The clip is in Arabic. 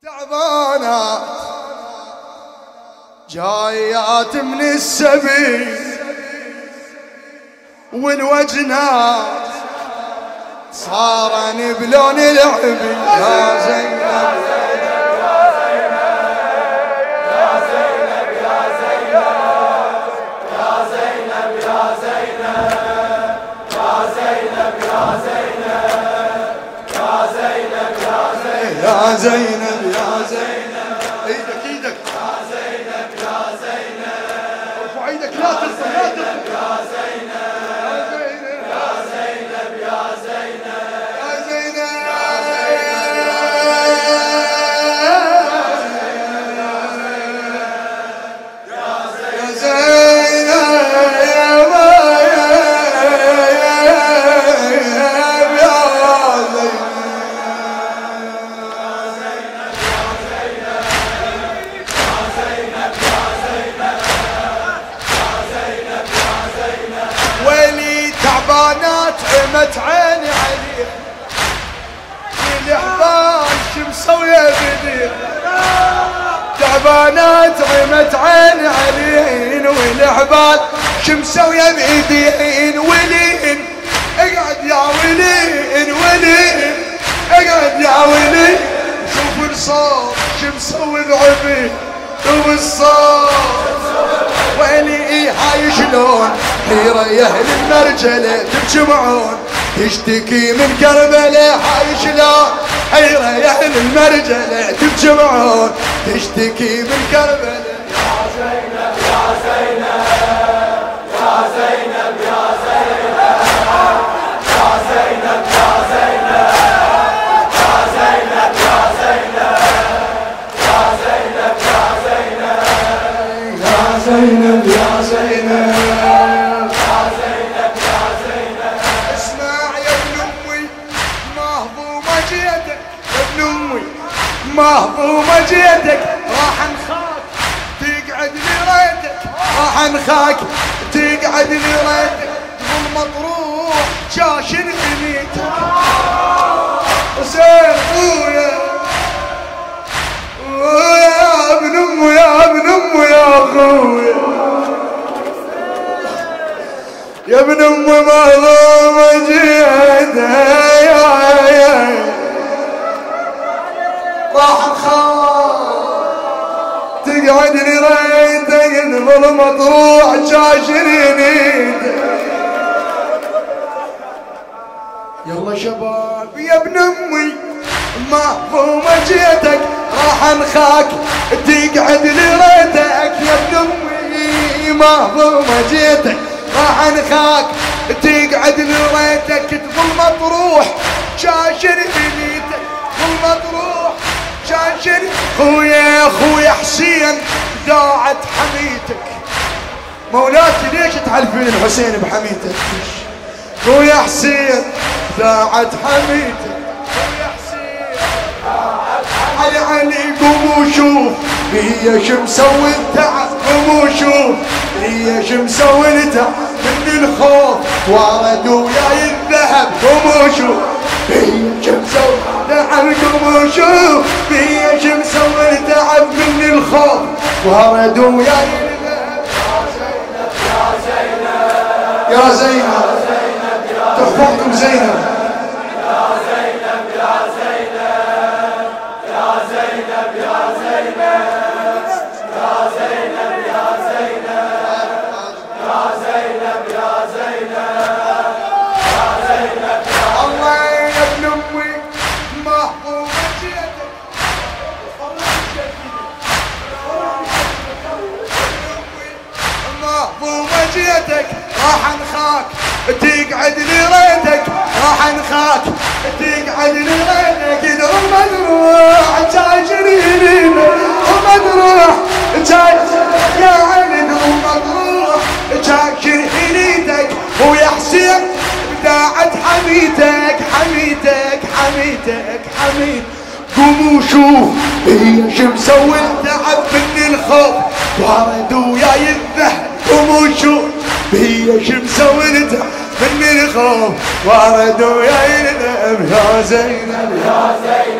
تعبانات جايات من السبيل والوجنات صارن بلون العبي يا زينب يا زينب يا زينب ايدك ايدك يا زينب يا زينب ارفع ايدك لا ترفع لا ترفع يا زينب يا زينب يا زينب يا زينب يا زينب عمت عيني عليه الحبال شمسوية بديه تعبانات عمت عيني عليه والحبال شمسوية بايدين ولين اقعد يا ولين ولين اقعد يا ولين شوف الصوت شمسوي بعبيه شوف الصوت ويلي هاي شلون حيرة يا اهل المرجلة تجمعون تشتكي من كربلة هاي شلون حيرة يا اهل المرجلة تجمعون تشتكي من كربلة يا زينب يا زينب يا زينب يا زينب يا زينب يا زينب يا زينب يا زينب يا زينب يا زينب يا زينب مهضومة جيتك راح انخاك تقعد لريتك راح انخاك تقعد لريتك ظلمة تروح شاشر بنيتك حسين خويا يا ابن امي يا ابن امي يا خويا يا ابن امي مهضومة جيتك راح نخاف تقعد لي ريتك الظلمة تروح شاشرين ايدك يلا شباب يا ابن امي مهضومة جيتك راح انخاك تقعد لي ريتك يا ابن امي مهضومة جيتك راح انخاك تقعد لي ريتك الظلمة تروح شاشرين ايدك ظلمة تروح شاشر خويا حسين ضاعت حميتك مولاتي ليش تحلفين الحسين بحميتك خويا حسين ضاعت حميتك خويا حسين ضاعت حميتك علي قوم وشوف هي شو مسوي التعب قوم وشوف هي شو مسوي التعب من الخوف وارد وياي الذهب قوم وشوف هي شو مسوي تعبكم وشوف هي شو مسوي تعب من الخوف وهردوا وياي يا زينب يا زينب تحفظكم زينب يا زينب يا زينب يا زينب يا زينب يا زينب يا زينب يا زينب يا زينب يا زينب الله يا ابن امي مهضومة جيتك مهضومة جيتك راح انخاك تقعد لي ريتك راح انخاك تقعد لي ريتك وما تروح تاجرين وما تروح يا عين وما تروح تاجر حنيتك ويا حسين ضاعت حميتك حميتك حميتك حميد قوم وشوف هي شو مسوي التعب من الخوف وارد وياي الذهب قوم وشوف هي شو مسوي التعب من الخوف وارد وياي الذهب يا زينب يا زينب